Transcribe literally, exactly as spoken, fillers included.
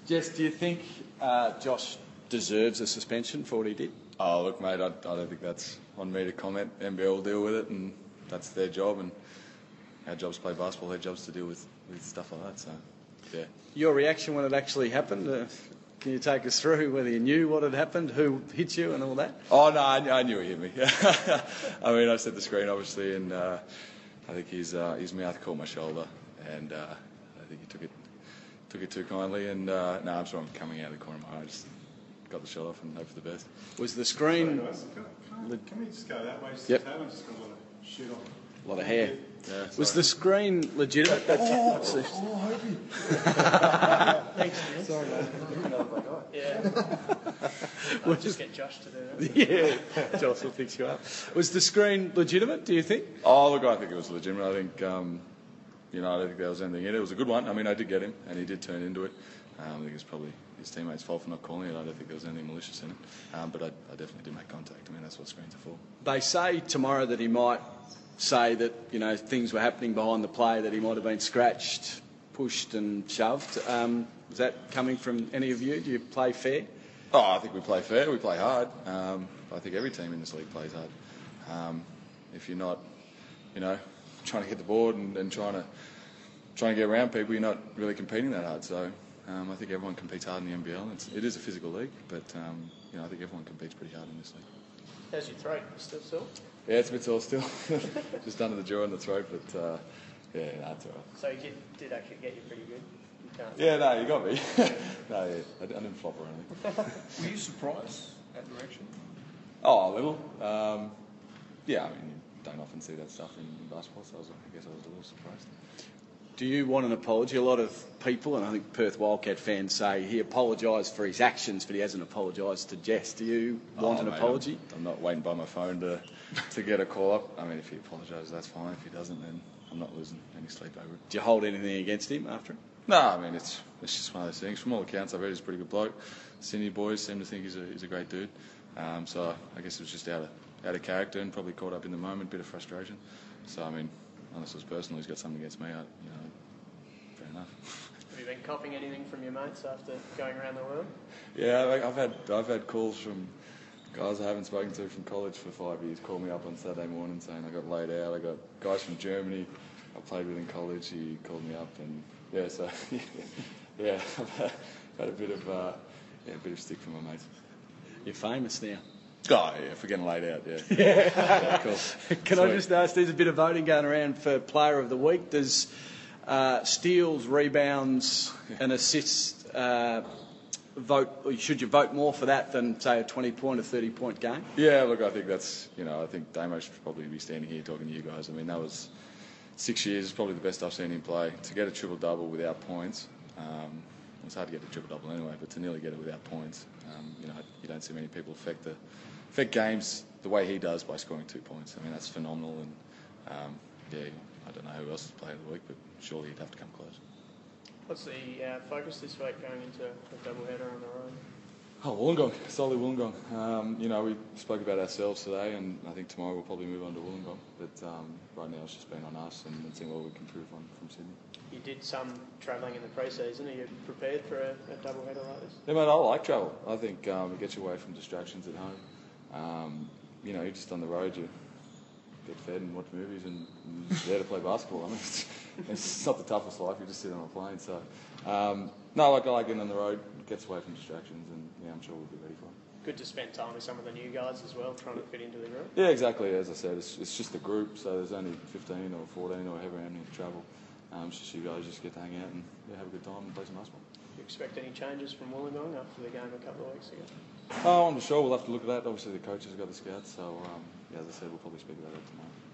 Jess, do you think uh, Josh deserves a suspension for what he did? Oh, look, mate, I, I don't think that's on me to comment. N B L will deal with it, and that's their job, and our job's to play basketball, their job's to deal with, with stuff like that, so, yeah. Your reaction when it actually happened, uh, can you take us through whether you knew what had happened, who hit you and all that? Oh, no, I, I knew he hit me. I mean, I set the screen, obviously, and uh, I think his, uh, his mouth caught my shoulder, and uh, I think he took it took it too kindly, and uh, no, I'm sure I'm coming out of the corner of my eye. I just got the shot off and hope for the best. Was the screen... Sorry, guys. Can, can, I, can we just go that way? Just Yep. I've just got a lot of shit on. A lot of hair. Yeah, Was the screen legitimate? Oh, oh, Hobie. Thanks, Neil. Sorry, mate. Yeah. I'll just get Josh to do that. Yeah, Josh will fix you up. Was the screen legitimate, do you think? Oh, look, I think it was legitimate. I think, um, you know, I don't think there was anything in it. It was a good one. I mean, I did get him, and he did turn into it. Um, I think it's probably his teammates' fault for not calling it. I don't think there was anything malicious in it. Um, but I, I definitely did make contact. I mean, that's what screens are for. They say tomorrow that he might say that, you know, things were happening behind the play, that he might have been scratched, pushed and shoved. Um, is that coming from any of you? Do you play fair? Oh, I think we play fair. We play hard. Um, I think every team in this league plays hard. Um, if you're not, you know, trying to get the board and, and trying to trying to get around people, you're not really competing that hard. So um, I think everyone competes hard in the N B L. It's, it is a physical league, but um, you know, I think everyone competes pretty hard in this league. How's your throat? Still sore? Yeah, it's a bit sore still. Just under the jaw and the throat, but uh, yeah, that's all right. So you did, did actually get you pretty good? You can't. Yeah, no, you got me. no, yeah, I didn't, I didn't flop or anything. Were you surprised at the reaction? Oh, a little. Um, yeah, I mean, you don't often see that stuff in, in basketball, so I, was, I guess I was a little surprised. Do you want an apology? A lot of people, and I think Perth Wildcat fans, say he apologised for his actions, but he hasn't apologised to Jess. Do you want Oh, an mate, apology? I'm, I'm not waiting by my phone to to get a call up. I mean, if he apologises, that's fine. If he doesn't, then I'm not losing any sleep over it. Do you hold anything against him after it? No, I mean, it's it's just one of those things. From all accounts, I've heard he's a pretty good bloke. Sydney boys seem to think he's a he's a great dude. Um, so I guess it was just out of out of character and probably caught up in the moment, bit of frustration. So I mean, unless it was personal, he's got something against me. I, you know, fair enough. Have you been copying anything from your mates after going around the world? Yeah, like, I've had I've had calls from guys I haven't spoken to from college for five years. Call me up on Saturday morning saying I got laid out. I got guys from Germany I played with in college. He called me up and yeah, so yeah, I've had, had a bit of uh, yeah, a bit of stick from my mates. You're famous now. Oh yeah, for getting laid out. Yeah. yeah cool. Can Sweet. I just ask? There's a bit of voting going around for Player of the Week. Does uh, steals, rebounds, and assists uh, vote? Or should you vote more for that than say a twenty point or thirty point game? Yeah, look, I think that's you know I think Damo should probably be standing here talking to you guys. I mean that was six years is probably the best I've seen him play. To get a triple double without points, um, it's hard to get a triple double anyway, but to nearly get it without points, um, you know you don't see many people affect the affect games the way he does by scoring two points. I mean that's phenomenal, and um, yeah, I don't know who else is Player of the Week, but surely he'd have to come close. What's the uh, focus this week going into a doubleheader on the road? Oh, Wollongong, solely Wollongong. Um, you know, we spoke about ourselves today, and I think tomorrow we'll probably move on to Wollongong. But um, right now it's just been on us and, and seeing what we can improve on from Sydney. You did some travelling in the pre-season. Are you prepared for a, a doubleheader like this? Yeah, mate, I like travel. I think um, it gets you away from distractions at home. Um, you know, you're just on the road, you get fed and watch movies and, and you're there to play basketball. I mean, it's, it's not the toughest life, you just sit on a plane. So, um, no, like, I like getting on the road, it gets away from distractions, and yeah, I'm sure we'll be ready for it. Good to spend time with some of the new guys as well, trying to fit into the group. Yeah, exactly. As I said, it's, it's just a group, so there's only fifteen or fourteen or however many to travel. Um, it's just you guys just get to hang out and yeah, have a good time and play some basketball. Do you expect any changes from Wollongong after the game a couple of weeks ago? Oh, I'm not sure. We'll have to look at that. Obviously, the coaches have got the scouts, so um, yeah, as I said, we'll probably speak about that tomorrow.